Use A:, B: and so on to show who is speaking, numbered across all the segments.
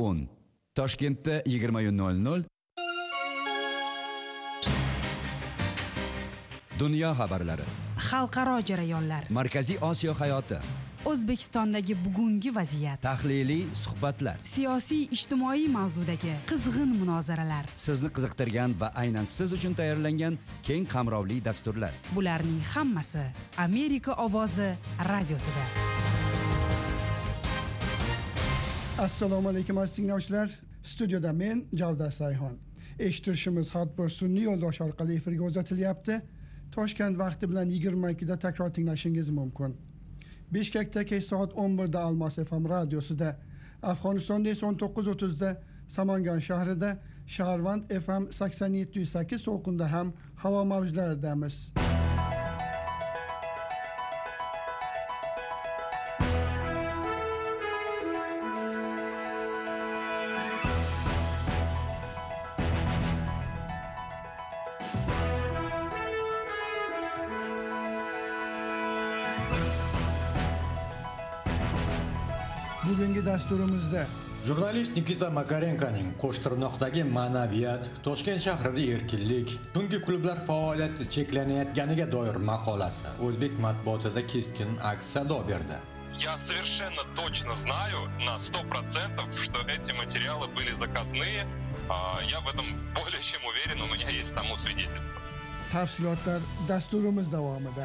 A: 10. Toshkentda 20:00. Dunyo xabarlari.
B: Xalqaro jarayonlar.
A: Markaziy Osiyo hayoti.
B: O'zbekistondagi bugungi vaziyat.
A: Tahliliy suhbatlar.
B: Siyosiy, ijtimoiy mavzudagi qizg'in munozaralar.
A: Sizni qiziqtirgan va aynan siz uchun tayyorlangan keng qamrovli dasturlar.
B: Bularning hammasi Amerika ovozi radiosida.
C: Assalomu alaykum aziz tinglovchilar. Studiyada men Javdat Sayxon. Eshittirishimiz har bir sun'iy yo'ldosh orqali efirga uzatilyapti. Toshkent vaqti bilan 22 da takror tinglashingiz mumkin. Bishkekda kech soat 11 da Almas FM radiosida, Afg'onistonda esa 19:30 da Samangan shahrida, Shaharvand FM 87.8 to'lqinda ham havo mavjlaridamiz. Bugungi dasturimizda
D: jurnalist Nikita Makarenkoning Qo'shtirnoqdagi ma'naviyat, Toshkent shahrida erkinlik, tungi klublar faoliyati cheklanayotganiga doir maqolasi o'zbek matbuotida keskin aks sado berdi.
E: Я совершенно точно знаю на 100%, что эти материалы были заказные. Я в этом более чем уверен, у меня есть тому свидетельство.
C: Tafsilotlar dasturimiz davomida.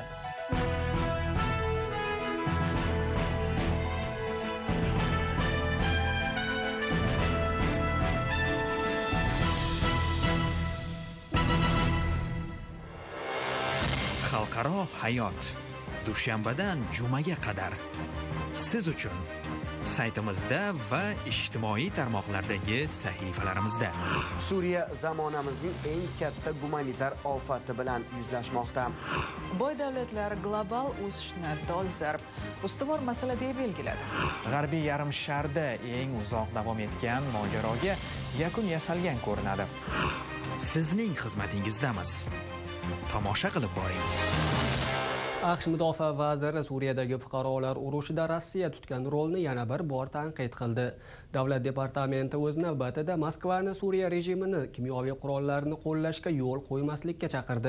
F: Xalqaro hayot dushanbadan jumaga qadar siz uchun saytimizda va ijtimoiy tarmoqlardagi sahifalarimizda.
G: Suriya zamonamizning eng katta gumanitar ofati bilan yuzlashmoqda.
H: Boy davlatlar global o'sishni dolzarb ustuvor masala deb belgiladi.
I: G'arbiy yarim sharda eng uzoq davom etgan mojaroga yakun yasalgan ko'rinadi.
F: Sizning xizmatingizdamiz. Tomosha qilib boring.
J: AQSh mudofaa vaziri Suriyadagi fuqarolar urushida Rossiya tutgan rolni yana bir bor tanqid qildi. Davlat departamenti o'z navbatida Moskvani Suriya rejimini kimyoviy qurollarni qo'llashga yo'l qo'ymaslikka chaqirdi.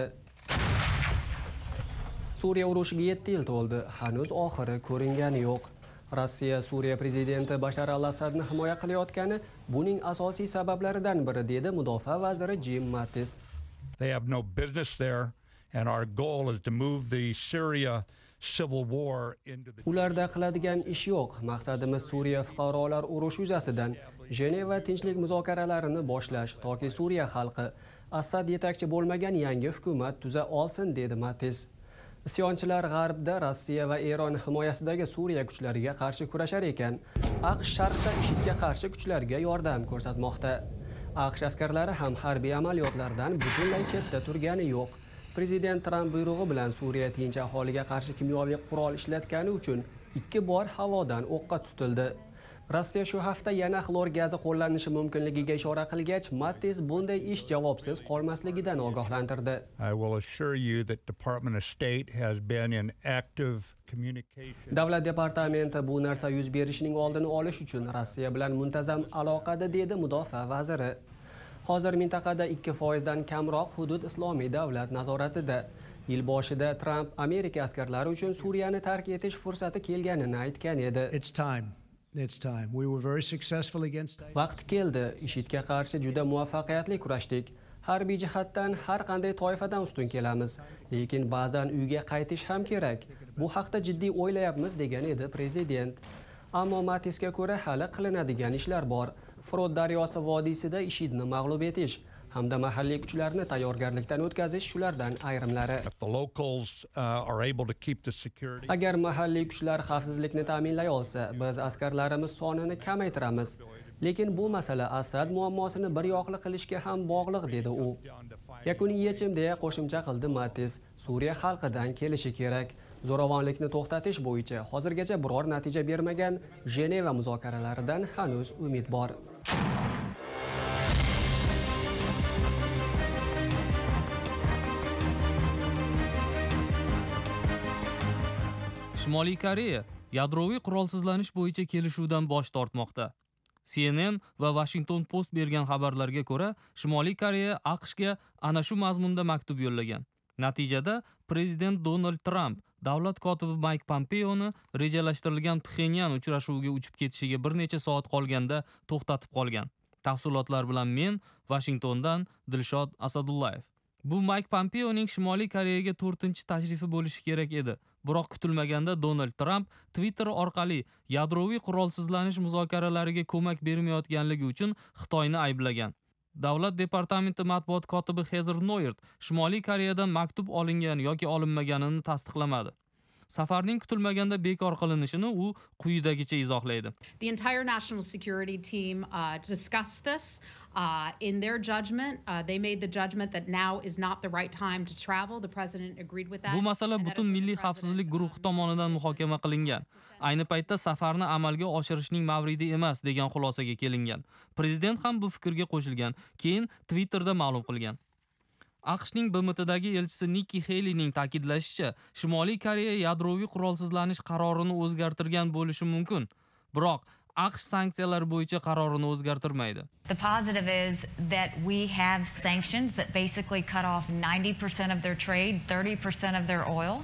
J: Suriya urushiga 7 yil to'ldi. Hanuz oxiri ko'ringani yo'q. Rossiya Suriya prezidenti Bashar al-Asadni himoya qilayotgani buning asosiy sabablaridan biri, dedi mudofaa vaziri Jim Mattis.
K: They have no business there, and our goal is to move the Syria civil war into the...
J: Ularda qiladigan ish yo'q. Maqsadimiz Suriya fuqarolar urushi yuzasidan Jeneva tinchlik muzokaralarini boshlash, toki Suriya xalqi Assad yetakchi bo'lmagan yangi hukumat tuza olsin, dedi Mattis. Isyonchilar g'arbda Rossiya va Eron himoyasidagi Suriya kuchlariga qarshi kurashar ekan, AQSh sharqda IShIDga qarshi kuchlarga yordam ko'rsatmoqda. AQSh askarlari ham harbiy amaliyotlardan butunlay chetda turgani yo'q. Prezident Tramp buyrug'i bilan Suriya tinch aholiga qarshi kimyoviy qurol ishlatgani uchun 2 bor havodan o'qqa tutildi. Rossiya shu hafta yana xlor gazi qo'llanishi mumkinligiga ishora qilgach, Mattis bunday ish javobsiz qolmasligidan ogohlantirdi.
K: I will assure you that Department of State has been in active communication.
J: Davlat departamenti bu narsa yuz berishining oldini olish uchun Rossiya bilan muntazam aloqada, dedi mudofaa vaziri. Hozir mintaqada 2% dan kamroq hudud islomiy davlat nazoratida. Yil boshida Tramp Amerika askarlari uchun Suriyani tark etish fursati kelganini aytgan edi.
L: It's time. We were very successful against ISIS.
J: Vaqt keldi. IShIDga qarshi juda muvaffaqiyatli kurashdik. Harbiy jihatdan har qanday toifadan ustun kelamiz, lekin ba'zan uyga qaytish ham kerak. Bu haqda jiddiy o'ylayapmiz, degan edi prezident. Ammo Mattisga ko'ra hali qilinadigan ishlar bor. Frot daryosi vodiysida IShIDni mag'lub etish hamda mahalliy kuchlarni tayyorgarlikdan o'tkazish shulardan ayrimlari. Agar mahalliy kuchlar xavfsizlikni ta'minlay olsa, biz askarlarimiz sonini kamaytiramiz. Lekin bu masala Assad muammosini bir yoqli qilishga ham bog'liq, dedi u. Yakuniy yechim deya qo'shimcha qildi Mattis. Suriya xalqidan kelishi kerak. Zo'ravonlikni to'xtatish bo'yicha hozirgacha biror natija bermagan Jeneva muzokaralaridan hanuz umid bor.
M: Shimoliy Koreya yadroviy qurolsizlanish bo'yicha kelishuvdan bosh tortmoqda. CNN va Washington Post bergan xabarlarga ko'ra, Shimoliy Koreya AQShga ana shu mazmunda maktub yo'llagan. Natijada prezident Donald Trump davlat kotibi Mike Pompeoni rejalashtirilgan Pxenyan uchrashuviga uchib ketishiga bir necha soat qolganda to'xtatib qolgan. Tafsilotlar bilan men Washingtondan Dilshod Asadullayev. Bu Mike Pompeoning Shimoliy Koreyaga 4-tashrifi bo'lishi kerak edi. Biroq kutilmaganda Donald Trump Twitter orqali yadroviy qurolsizlanish muzokaralariga ko'mak bermayotganligi uchun Xitoyni ayblagan. Davlat departamenti matbuot kotibi Heather Nauert Shimoliy Koreyadan maktub olingan yoki olinmaganini tasdiqlamadi. Safarning kutilmaganda bekor qilinishini u quyidagicha izohlaydi.
N: The entire national security team discussed this. In their judgment, they made the judgment that now is not the right time to travel. The president agreed with that.
M: Bu masala butun milliy xavfsizlik guruhi tomonidan muhokama qilingan. Ayni paytda safarni amalga oshirishning mavridi emas degan xulosaga kelingan. Prezident ham bu fikrga qo'shilgan, keyin Twitterda ma'lum qilgan. AQShning BMTdagi elchisi Nikki Haleyning ta'kidlashicha, Shimoliy Koreya yadroviy qurolsizlanish qarorini o'zgartirgan bo'lishi mumkin. Biroq AQSh sanksiyalar bo'yicha qarorini o'zgartirmaydi.
O: The positive is that we have sanctions that basically cut off 90% of their trade, 30% of their oil.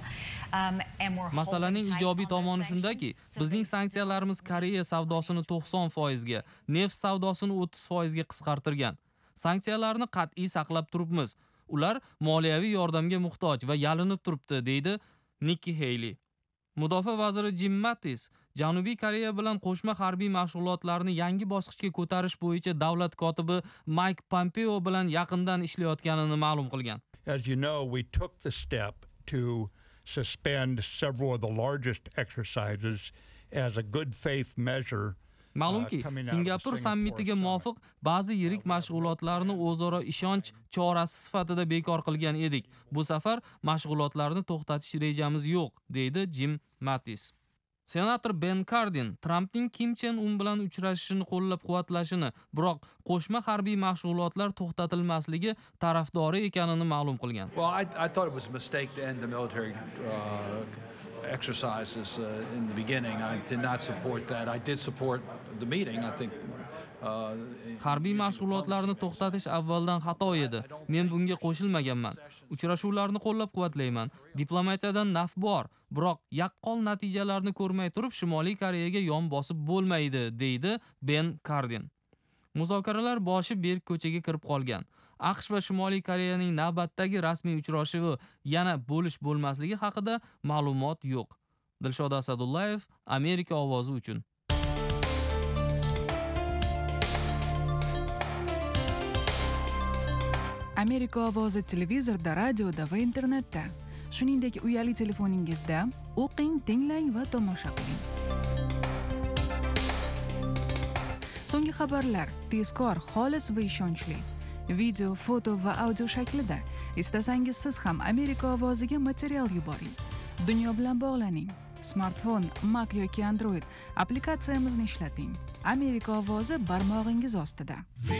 M: Masalaning ijobiy tomoni shundaki, bizning sanksiyalarimiz Koreya savdosini 90% ga, neft savdosini 30% ga qisqartirgan. Sanksiyalarni qat'iy saqlab turibmiz. Ular moliyaviy yordamga muhtoj va yalinib turibdi, deydi Nikki Haley. Mudofaa vaziri Jim Mattis Janubiy Koreya bilan qo'shma harbiy mashg'ulotlarni yangi bosqichga ko'tarish bo'yicha davlat kotibi Mike Pompeo bilan yaqindan ishlayotganini ma'lum qilgan.
K: As you know, we took the step to suspend several of the largest exercises as a good faith measure.
M: Ma'lumki, Singapur sammitiga muvofiq ba'zi yirik mashg'ulotlarni o'zaro ishonch chorasi sifatida bekor qilgan edik. Bu safar mashg'ulotlarni to'xtatish rejamiz yo'q, deydi Jim Mattis. Senator Ben Cardin Trumpning Kim Chen Un bilan uchrashishini qo'llab-quvvatlashini, biroq qo'shma harbiy mashg'ulotlar to'xtatilmasligi tarafdori ekanini ma'lum qilgan.
P: Well, I thought it was a mistake to end the military exercises in the beginning. I did not support that. I did support the meeting. I think
M: harbiy mashg'ulotlarni to'xtatish avvaldan xato edi. Men bunga qo'shilmaganman. Uchrashuvlarni qo'llab-quvvatlayman. Diplomatiyadan naf bor, biroq yaqqol natijalarni ko'rmay turib Shimoliy Koreyaga yon bosib bo'lmaydi, deydi Ben Cardin. Muzokaralar boshi berk ko'chaga kirib qolgan. AQSh va Shimoliy Koreyaning navbatdagi rasmiy uchrashuvi yana bo'lish-bo'lmasligi haqida ma'lumot yo'q. Dilshod Asadullayev, Amerika ovozi uchun.
B: Amerika ovozi televizorda, radioda va internetda, shuningdek uyali telefoningizda o'qing, tinglang va tomosha qiling. So'nggi xabarlar tezkor, xolis va ishonchli. Video, foto va audio shaklida. Istasangiz siz ham Amerika ovoziga material yuboring. Dunyo bilan bog'laning. Smartfon, Mac yoki Android applikatsiyamizni ishlating. Amerika ovozi barmog'ingiz ostida.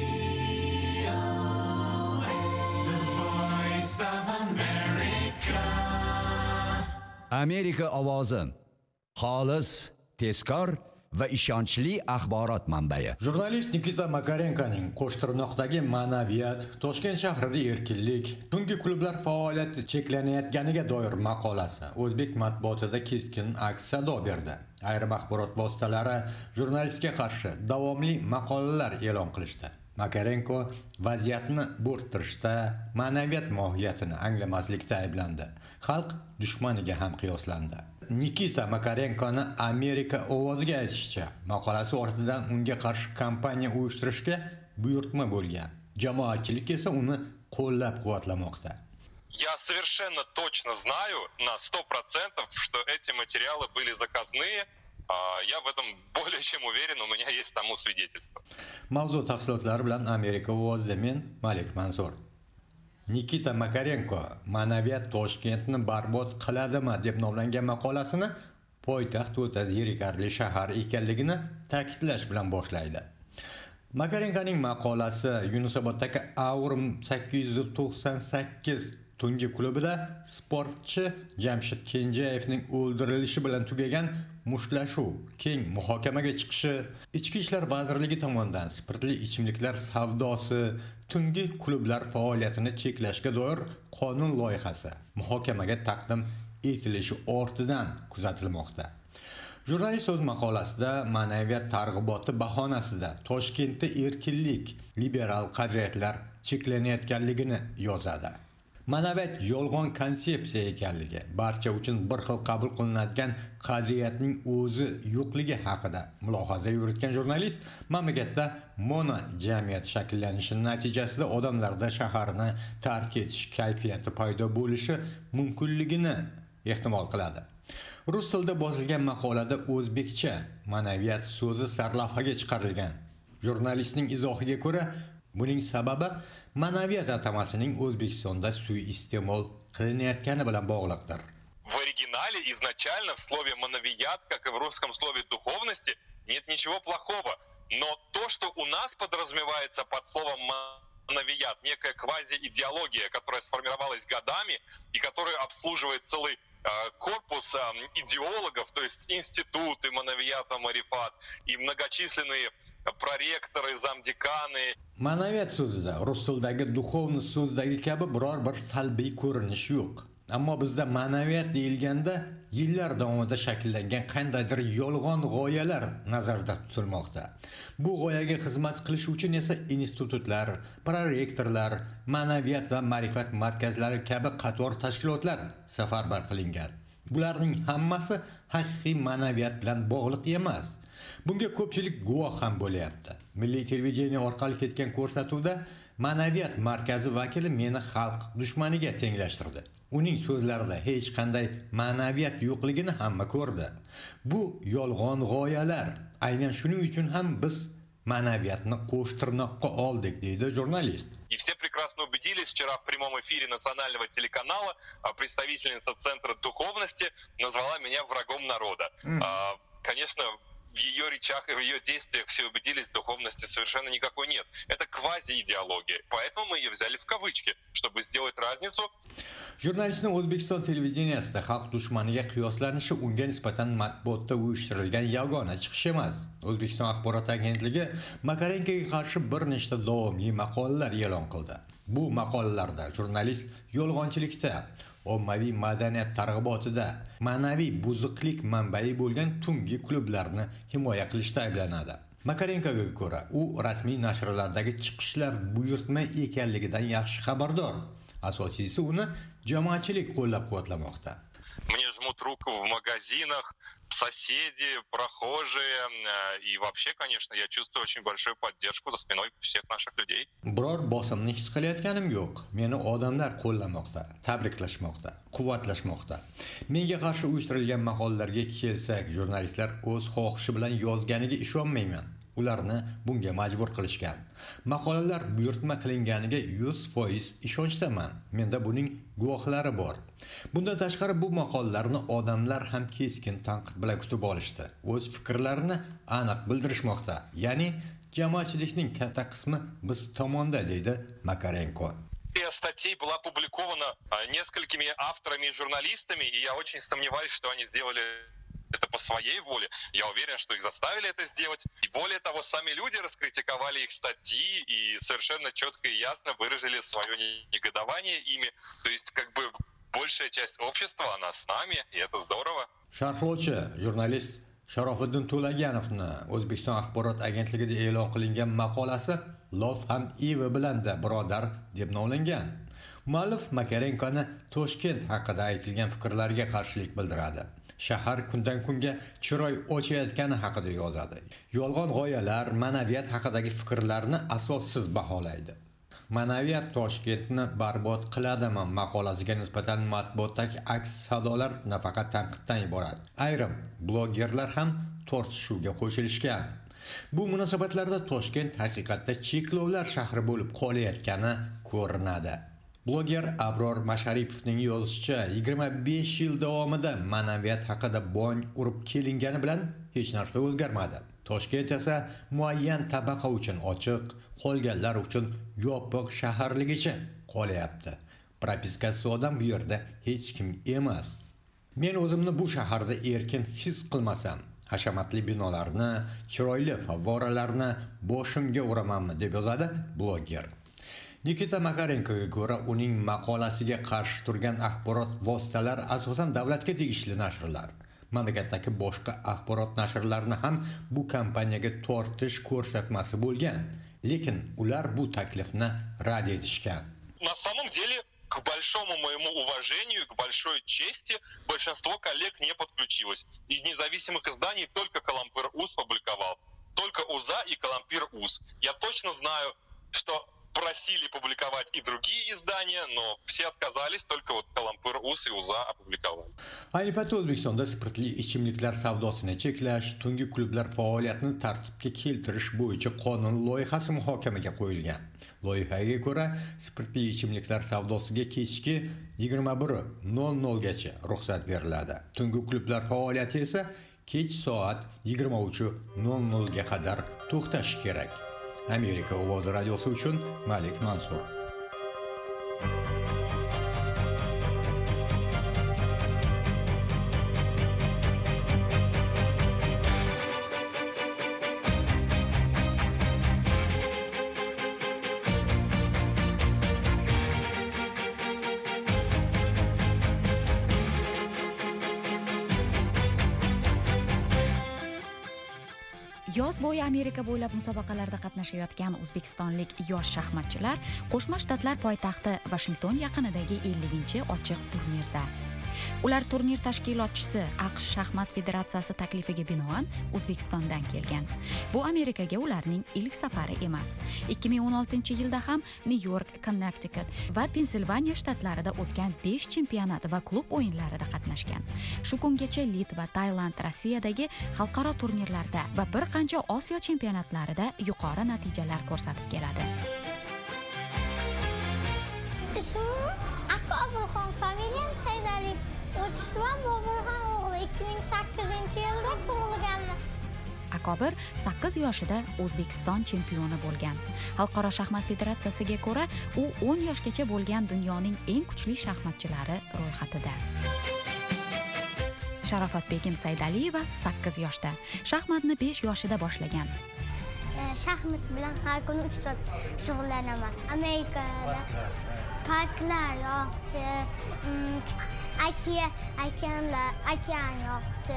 A: Amerika ovozi xolis, tezkor va ishonchli axborot manbai.
D: Jurnalist Nikita Makarenkoning Qo'shtirnoqdagi ma'naviyat, Toshkent shahrida erkinlik, tungi klublar faoliyati cheklanayotganiga doir maqolasi o'zbek matbuotida keskin aks sado berdi. Ayrim axborot vositalari jurnalistga qarshi davomli maqolalar e'lon qilishdi. Makarenko vaziyatni bo'rttirishda, ma'naviyat mohiyatini anglamaslikda ayblandi. Xalq dushmaniga ham qiyoslandi. Nikita Makarenkoni Amerika ovoziga aytishicha, maqolasi ortidan unga qarshi kampaniya uyushtirishga buyurtma bo'lgan. Jamoatchilik esa uni qo'llab-quvvatlamoqda.
E: Я совершенно точно знаю на 100%, что эти материалы были заказные. Я в этом более чем уверен, у меня есть тому свидетельство.
D: Mavzu tafsilotlari bilan Amerika ovozida men Malik Mansur. Nikita Makarenko ma'naviyat Toshkentni barbod qiladimi deb nomlangan maqolasini poytaxt o'ta zerikarli shahar ekanligini ta'kidlash bilan boshlaydi. Makarenkoning maqolasi Yunusoboddagi Aurum 898 tungi klubida sportchi Jamshid Kenjayevning o'ldirilishi bilan tugagan mushtlashuv keng muhokamaga chiqishi, Ichki ishlar vazirligi tomonidan spirtli ichimliklar savdosi, tungi klublar faoliyatini cheklashga doir qonun loyihasi muhokamaga taqdim etilishi ortidan kuzatilmoqda. Jurnalist o'z maqolasida ma'naviyat targ'iboti bahonasida Toshkentda erkinlik, liberal qadriyatlar cheklanayotganligini yozadi. Ma'naviyat yolg'on konsepsiya ekanligi, barcha uchun bir xil qabul qilinadigan qadriyatning o'zi yo'qligi haqida mulohaza yuritgan jurnalist mamlakatda mono jamiyat shakllanishi natijasida odamlarda shaharni tark etish kayfiyati paydo bo'lishi mumkinligini ehtimol qiladi. Rus tilida yozilgan maqolada o'zbekcha ma'naviyat so'zi sarlavhaga chiqarilgan. Jurnalistning izohiga ko'ra, buning sababi ma'naviyat atamasining O'zbekistonda suiiste'mol qilinayotgani bilan bog'liqdir.
E: В оригинале изначально в слове «мановият», как и в русском слове «духовности», нет ничего плохого. Но то, что у нас подразумевается под словом «мановият», некая квази-идеология, которая сформировалась годами и которая обслуживает целый корпус идеологов, то есть институты мановията, марифат и многочисленные проректоры, замдеканы.
D: Ma'naviyat so'zida rus tilidagi duxovnost so'zidagi kabi biror bir salbiy ko'rinish yo'q. Ammo bizda ma'naviyat deyilganda yillar davomida shakllangan qandaydir yolg'on g'oyalar nazarda tutilmoqda. Bu g'oyaga xizmat qilish uchun esa institutlar, prorektorlar, ma'naviyat va ma'rifat markazlari kabi qator tashkilotlar safarbar qilingan. Bularning hammasi haqiqiy ma'naviyat bilan bog'liq emas. Bunga ko'pchilik guvoh ham bo'lyapti. Milliy televideniya orqali ketgan ko'rsatuvda ma'naviyat markazi vakili meni xalq dushmaniga tenglashtirdi. Uning so'zlarida hech qanday ma'naviyat yo'qligini hamma ko'rdi. Bu yolg'on g'oyalar. Aynan shuning uchun ham biz ma'naviyatni qo'shtirnoqqa oldik, deydi jurnalist.
E: И все прекрасно убедились вчера в прямом эфире национального телеканала, представительница Центра духовности назвала меня врагом народа. Конечно, в ее речах и в ее действиях все убедились, духовности совершенно никакой нет. Это квази-идеология. Поэтому мы ее взяли в кавычки, чтобы сделать разницу.
D: Jurnalistning O'zbekiston televideniyasida xalq dushmaniga qiyoslanishi unga nisbatan matbuotda uyushtirilgan yagona chiqish emas. O'zbekiston axborot agentligi Makarenkoga qarshi bir nechta davomli maqolalar e'lon qildi. Bu maqolalarda jurnalist yolg'onchilikda, ommaviy madaniyat targ'ibotida, ma'naviy buzuqlik manbai bo'lgan tungi klublarni himoya qilishda ayblanadi. Makarenkoga ko'ra, u rasmiy nashrlardagi chiqishlar buyurtma ekanligidan yaxshi xabardor. Asosiysi uni jamoatchilik qo'llab-quvvatlamoqda.
E: Мне жмут руку в магазинах, соседи, прохожие, и вообще, конечно, я чувствую очень большую поддержку за спиной всех наших людей.
D: Biror bosimni his qilayotganim yo'q. Meni odamlar qo'llamoqda, tabriklashmoqda, quvvatlashmoqda. Menga qarshi uyushtirilgan maqolalarga kelsak, jurnalistlar o'z xohishi bilan yozganiga ishonmayman. Ularni bunga majbur qilishgan. Maqolalar buyurtma qilinganiga 100% ishonchdaman. Menda buning guvohlari bor. Bundan tashqari bu maqolalarni odamlar ham keskin tanqid bilan kutib olishdi. O'z fikrlarini aniq bildirishmoqda. Ya'ni jamoatchilikning katta qismi biz tomonda, deydi Makarenko.
E: Статей была опубликована несколькими авторами и журналистами, и я очень сомневаюсь, что они сделали это по своей воле. Я уверен, что их заставили это сделать. И более того, сами люди раскритиковали их статьи и совершенно четко и ясно выразили свое негодование ими. То есть, как бы, большая часть общества, она с нами, и это здорово.
D: Sharhlovchi, jurnalist Sharofiddin To'laganovni O'zbekiston axborot agentligida e'lon qilingan maqolasi Lof ham Eva bilan-da birodar deb nomlangan. Muallif Makarenkoni Toshkent haqida aytilgan fikrlarga qarshilik bildiradi. Shahar kundan kunga chiroy ochayotgani haqida yozadi. Yolg'on g'oyalar, ma'naviyat haqidagi fikrlarni asossiz baholaydi. Ma'naviyat Toshkentni barbod qiladimi maqolasiga nisbatan matbuotdagi aks sadolar nafaqat tanqiddan iborat. Ayrim blogerlar ham tortishuvga qo'shilishgan. Bu munosabatlarda Toshkent haqiqatda cheklovlar shahri bo'lib qolayotgani ko'rinadi. Bloger Abror Masharipovning yozishicha 25 yil davomida ma'naviyat haqida bong urib kelingani bilan hech narsa o'zgarmadi. Toshkent esa muayyan tabaqa uchun ochiq, qolganlar uchun yopiq shaharligicha qolyapti. Propiskasi odam bu yerda hech kim emas. Men o'zimni bu shaharda erkin his qilmasam, hashamatli binolarni, chiroyli favvoralarni boshimga uramanmi deb yozadi blogger. Nikita Makarenkoga ko'ra, uning maqolasiga qarshi turgan axborot vositalar asosan davlatga tegishli nashrlar. Mamlakatdagi boshqa axborot nashrlarini ham bu kampaniyaga tortish ko'rsatmasi bo'lgan, lekin ular bu taklifni rad etishgan.
E: На самом деле, к большому моему уважению и к большой чести, большинство коллег не подключилось. Из независимых изданий только Калампыр-УЗ публиковал. Только УЗА и Калампыр-УЗ. Я точно знаю, что просили публиковать и другие издания, но все отказались, только вот Калампыр-УЗ и УЗА опубликовали.
D: Ayni paytda O'zbekistonda spirtli ichimliklar savdosini cheklash, tungi klublar faoliyatini tartibga keltirish bo'yicha qonun loyihasi muhokamaga qo'yilgan. Loyihaga ko'ra, spirtli ichimliklar savdosiga kechki 21:00 gacha ruxsat beriladi. Tungi klublar faoliyati esa kech soat 23:00 ga qadar to'xtashi kerak. Amerika ovozi radiosi uchun Malik Mansur.
Q: Yoz bo'yi Amerika bo'ylab musobaqalarda qatnashayotgan o'zbekistonlik yosh shaxmatchilar Qo'shma Shtatlar poytaxti Washington yaqinidagi 50-ochiq turnirda. Ular turnir tashkilotchisi AQSh shaxmat federatsiyasi taklifiga binoan O'zbekistondan kelgan. Bu Amerikaga ularning ilk safari emas. 2016-yilda ham New York, Connecticut va Pensilvaniya shtatlarida o'tgan 5 chempionat va klub o'yinlarida qatnashgan. Shu kungacha Litva, Tailand, Rossiyadagi xalqaro turnirlarda va bir qancha Osiyo chempionatlarida yuqori natijalar ko'rsatib keladi.
R: Familiyam Saydali O'tishvan Boburxon o'g'li 2008-yilda tug'ilganman.
Q: Akobir 8 yoshida O'zbekiston chempioni bo'lgan. Xalqaro shaxmat federatsiyasiga ko'ra, u 10 yoshgacha bo'lgan dunyoning eng kuchli shaxmatchilari ro'yxatida. Sharofatbegim Saydaliyeva 8 yoshda, shaxmatni 5 yoshida boshlagan.
R: Shaxmat bilan har kuni 3 soat shug'ullanaman. Amerikada parklar yoqdi, okean yoqdi,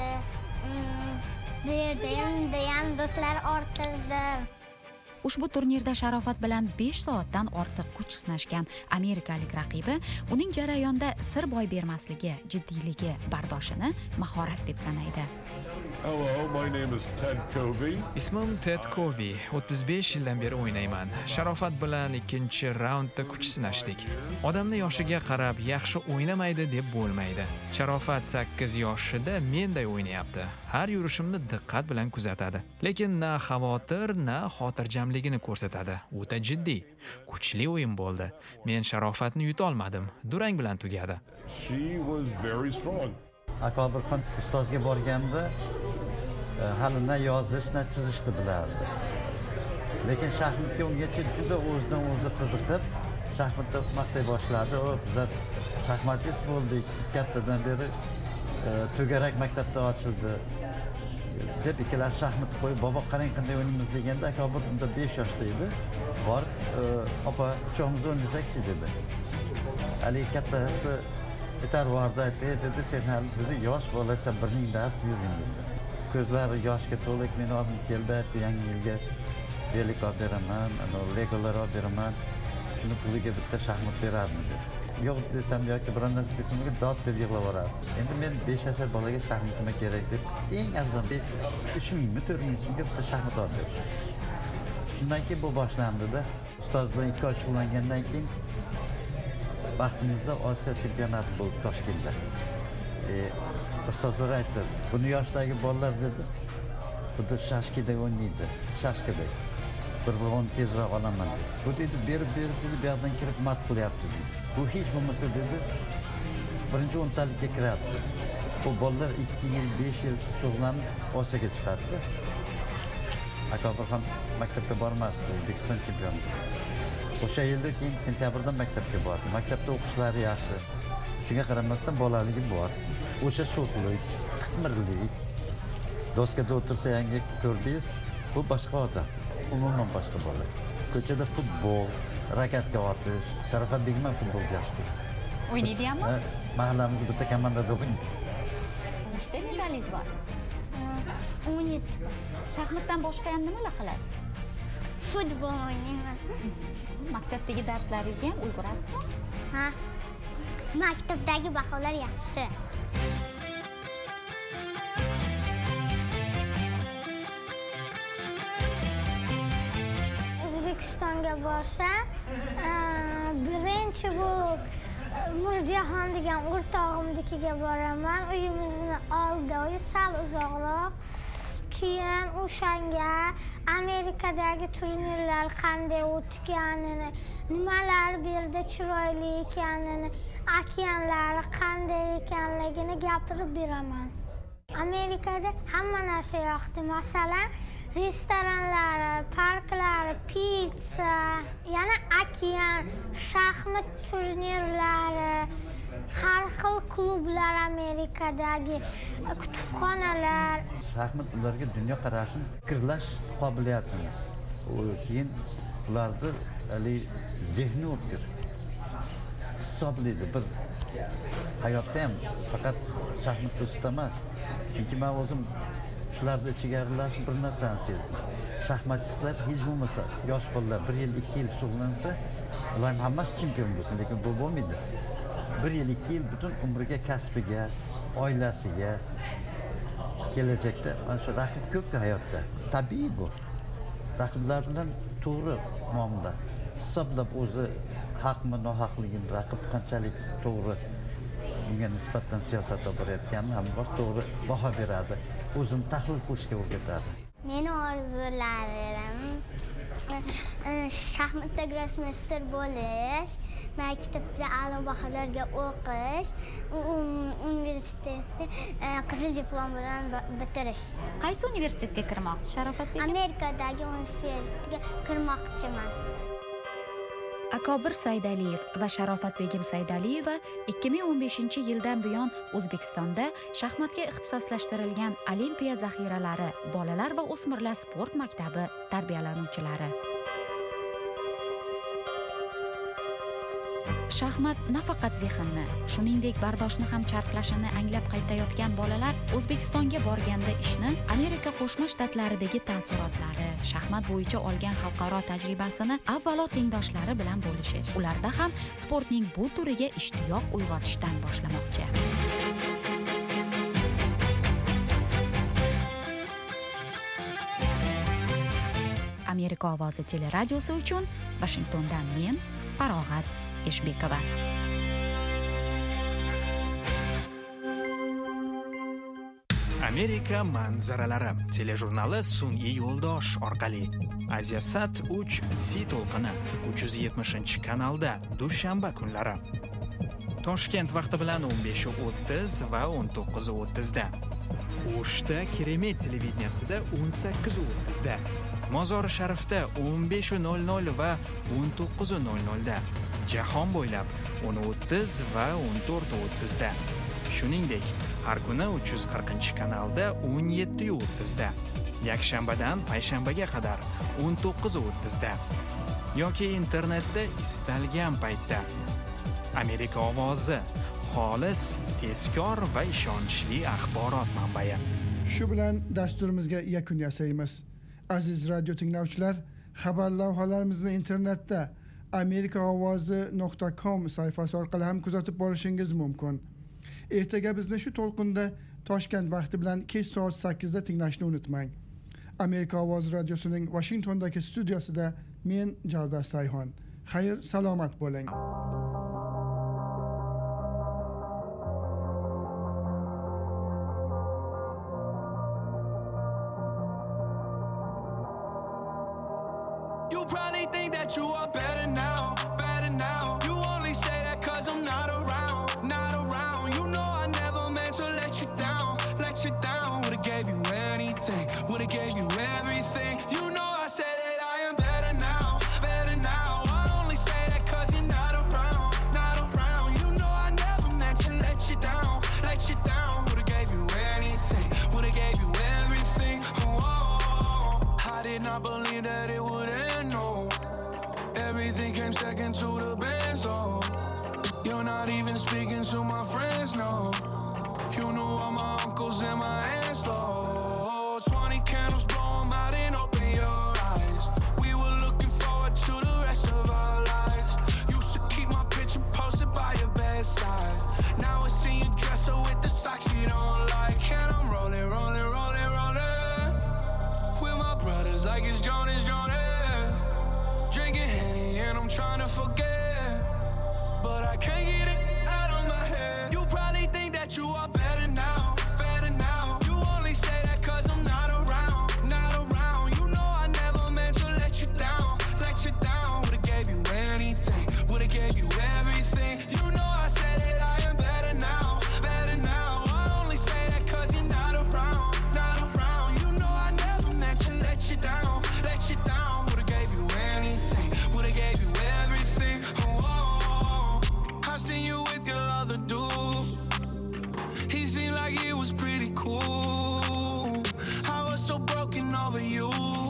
R: bu yerda ham do'stlar orttirdi.
Q: Ushbu turnirda Sharofat bilan 5 soatdan ortiq kuch sinashgan amerikalik raqibi uning jarayonda sir boy bermasligi, jiddiyligi, bardoshini mahorat deb sanaydi.
S: Hello, my name is Ted Covey.
F: Ismim Ted Covey. 35 yildan beri o'ynayman. Sharofat bilan 2-raundda kuch sinashdik. Odamni yoshiga qarab yaxshi o'ynamaydi deb bo'lmaydi. Sharofat 8 yoshida menday o'ynayapti. Har yurishimni diqqat bilan kuzatadi. Lekin na xavotir, na xotirjamligini ko'rsatadi. O'ta jiddiy, kuchli o'yin bo'ldi. Men Sharofatni yuta olmadim. Durang bilan tugadi.
S: She was very strong.
T: Akobirxon ustozga borganda hali na yozish, na chizishni bilardi. Lekin shaxmatga ungacha juda o'zidan o'zi qiziqib, shaxmatda maqtay boshladi. Bizlar shaxmatchist bo'ldik. Kattadan beri to'garak maktabda ochildi. Deb ikkalasi shaxmatni qo'yib, "Bobo, qarang qanday o'ynaymiz" deganda, Akobir unda 5 yoshda edi. Borib, "Opa, uchog'imiz o'ynasak-chi" dedi. Ali kattasi Etarvarda dedi, "Sen hali dedi, yosh bolasan, birning dard yurgin" dedi. Ko'zlari yoshga to'lib, men oldim keldi, yangi yilga belik olib beraman, legolar olib beraman, shuni puliga bitta shaxmat beradimi dedi. Yo'q desam yoki bir narsa desam, dod deb yig'lab yuboradi. Endi men 5 yoshli bolaga shaxmat nima kerak deb eng arzon 3,000 4,000 so'mga bitta shaxmat olib berdim. Shundan keyin bu boshlandi-da. Ustoz bilan 2 oy shug'ullangandan keyin vaqtimizda Osiyo chempionati bo'ldi Toshkentda. Ustozlar aytdi, "Buni yoshdagi bolalar" dedi, "xuddi shashkada o'ynaydi, shashkada. Bir-birini tezroq olaman" dedi. Bu dedi, berib dedi, bu yoqdan kirib mat qilyapti dedi. Bu hech bo'lmasa dedi, birinchi o'ntalikka kiryapti. Bu bolalar 2 yil, 5 yil shug'ullanib Osiyoga chiqadi. Akobir ham maktabga bormasdi, O'zbekiston chempioni. O'sha yilda keyin sentabrda maktabga bordi. Maktabda o'qishlari yaxshi. Shunga qaramasdan bolaligi bor. o'sha sho'xlik, qitmirlik, doskada o'tirsa yangi ko'rdingiz, bu boshqa odam, umuman boshqa bola. Ko'chada futbol, rakatka otish, Sharofat Begim ham futbolga yaxshi ko'radi.
Q: O'ynaydi-mi?
T: Mahallamizda bitta komandada o'ynaydi.
Q: Nechta medalingiz bor?
R: 17 ta.
Q: Shaxmatdan boshqa ham nimalar qilasiz?
R: Futbol o'ynayman.
Q: Maktabdagi darslaringizga ham ulgurasizmi?
R: Ha. Maktabdagi baholar yaxshi. O'zbekistonga borsam, birinchi bo'lib Mirjahon degan o'rtog'imnikiga boraman. Uyimizni oldi, sal uzoqroq. Keyin o'shanga Amerikadagi turnirlar qanday o'tganini, nimalar bu yerda chiroyli ekanini, okeanlari qanday ekanligini gapirib beraman. Amerikada hamma narsa yoqdi. Masalan, restoranlari, parklari, pizza, yana okean, shaxmat turnirlari, har xil klublar, Amerikadagi kutubxonalar.
T: Shaxmat ularga dunyo qarashini, fikrlash qobiliyatini, keyin ularni zehni o'tkir hisoblaydi. Bir hayotda ham faqat shaxmatda usta emas. Chunki men o'zim shularni ichiga aralashib bir narsani sezdim. Shaxmatchilar hech bo'lmasa yosh bolalar 1 yil, 2 yil shug'ullansa, ular hammasi chempion bo'lsin, lekin bu bo'lmaydi. 1 yil, 2 yil butun umriga, kasbiga, oilasiga, kelajakda mana shu raqib ko'p hayotda. Tabiiy bu. Raqiblar bilan to'g'ri muomala hisoblab o'zi haqmi, nohaqligini, raqib qanchalik to'g'ri bunga nisbatan siyosatda borayotganini hamma to'g'ri baho beradi, o'zini tahlil qilishga o'rgatadi.
R: Meni orzularim shaxmatda grossmeyster bo'lish, maktabda a'lo baholarga o'qish, universitetni qizil diplom bilan bitirish.
Q: Qaysi universitetga kirmoqchisiz, Sharofat Begim?
R: Amerikadagi universitetga kirmoqchiman.
Q: Akobir Saydaliyev va Sharofat Begim Saydaliyeva 2015-yildan buyon O'zbekistonda shaxmatga ixtisoslashtirilgan Olimpiya zaxiralari bolalar va o'smirlar sport maktabi tarbiyalanuvchilari. Shaxmat nafaqat zehnni, shuningdek bardoshni ham charxlashini anglab qaytayotgan bolalar O'zbekistonga borganda ishni Amerika Qo'shma Shtatlaridagi taassurotlari, shaxmat bo'yicha olgan xalqaro tajribasini avvalo tengdoshlari bilan bo'lishish, ularda ham sportning bu turiga ishtiyoq uyg'otishdan boshlamoqchi. Amerika ovozi teleradiosi uchun Washingtondan men Farog'at Eshbekova.
F: Amerika manzaralari telejurnali sun'iy yo'ldosh orqali Asiasat 3 C to'lqini 370-kanalda dushanba kunlari. Toshkent vaqti bilan 15:30 va 19:30 da. O'shda Keremet televideniyasida 18:30 da. Mozori Sharifda 15:00 va 19:00 da. Jahon bo'ylab 10:30 va 14:30 da. Shuningdek, har kuni 340-kanalda 17:30 da. Yakshanbadan payshanbaga qadar 19:30 da. Yoki internetda istalgan paytda. Amerika ovozi, xolis, tezkor va ishonchli axborot manbai.
C: Shu bilan dasturimizga yakun yasaymiz. Aziz radio tinglovchilar, xabar lavhalarimizni internetda amerikaovozi.com sayfasi orqali ham kuzatib borishingiz mumkin. Ertaga bizni shu to'lqinda Toshkent vaqti bilan kech soat 8 da tinglashni unutmang. Amerika ovozi radiosining Washingtondagi studiyasida men Javdar Sayhon. Xayr, salomat bo'ling.
U: You probably think that you are better now, better now. You only say that 'cause I'm not around, not around. You know I never meant to let you down, let you down. Would've gave you anything, would've gave you everything. You know I said that I am better now, better now. I only say that 'cause you're not around, not around. You know I never meant to let you down, let you down. Everything came second to the band song. You're not even speaking to my friends, no. You knew all my uncles and my aunts, Lord. 20 candles, blow 'em out and open your eyes. We were looking forward to the rest of our lives. Used to keep my picture posted by your bedside. Now I see you dresser with the socks you don't like. And I'm rolling, rolling, rolling, rolling with my brothers like it's Jonas, Jonas. Drinking Henny and I'm trying to forget, but I can't get it out of my head. You probably think that you are better now, better now. You only say that 'cause I'm not around, not around. You know I never meant to let you down, let you down. Would've gave you anything, would've gave you everything. You know I said that I am better now, better now. I only say that 'cause you're not around, not around. You know I never meant to let you down, let you down. Would've gave you anything, would've gave you everything. Oh, I seen you with your other dude. He seemed like it was pretty cool. I was so broken over you.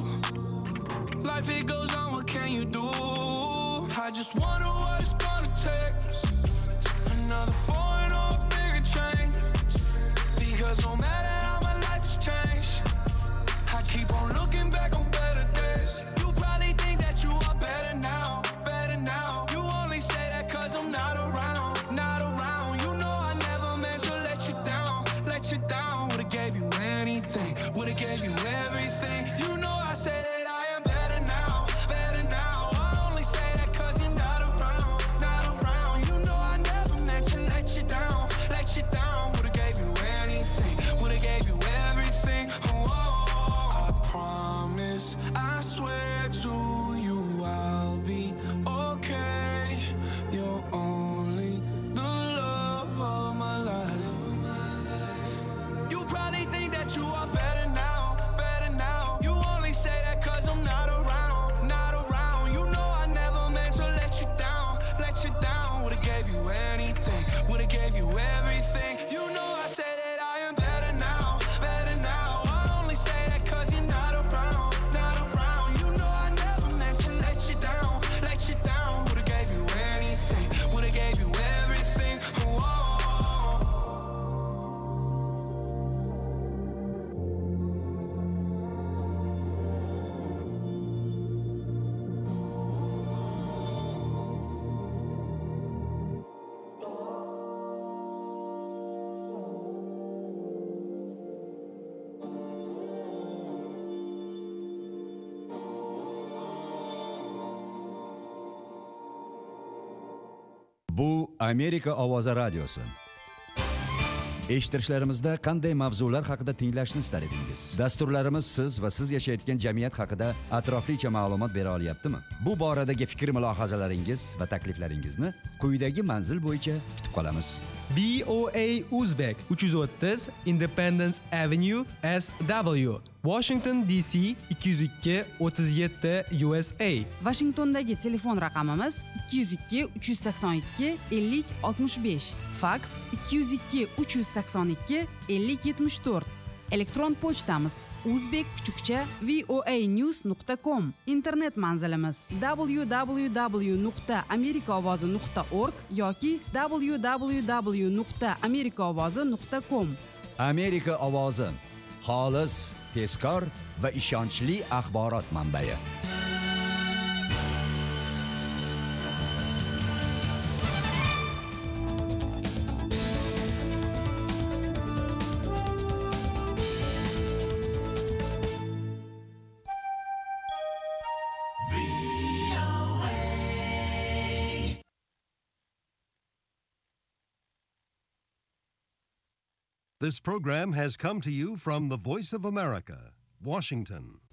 U: Life it goes on, what can you do? I just wonder what it's gonna take. Another foreign or a bigger change. Because no matter how my life has changed, I keep on looking back on better days. You probably think that you are better now, better now. You only say that 'cause I'm not around, not around. You know I never meant to let you down, let you down. Would've gave you anything, would've gave you everything. You know I said that I am better now, better now. I only say that 'cause you're not around, not around. You know I never meant to let you down, let you down. Would've gave you anything, would've gave you everything. Oh, I promise, I swear to you I'll be okay. You're only the love of my life. You probably think that you are better now, better now. You only say that 'cause I'm not around, not around. You know I never meant to let you down, let you down. Would've gave you anything, would've gave you everything. You know I say that I am better now, better now. I only say that 'cause you're not around, not around. You know I never meant to let you down, let you down. Would've gave you anything, would've gave you everything. Whoa.
A: Bu Amerika ovozi radiosi. Eshittirishlarimizda qanday mavzular haqida tinglashni istar edingiz? Dasturlarimiz siz va siz yashayotgan jamiyat haqida atroflicha ma'lumot bera olyaptimi? Bu boradagi fikr-mulohazalaringiz va takliflaringizni quyidagi manzil bo'yicha kutib qolamiz.
G: VOA Uzbek 330 Independence Avenue SW, Washington DC 202 37 USA.
V: Washingtondagi telefon raqamimiz 202 382 50 65, faks 202 382 50 74. Elektron pochtamiz uzbek_voanews.com. Internet manzilimiz www.amerikaovozi.org yoki www.amerikaovozi.com.
A: Amerika ovozi, xolis, tezkor va ishonchli axborot manbai.
W: This program has come to you from the Voice of America, Washington.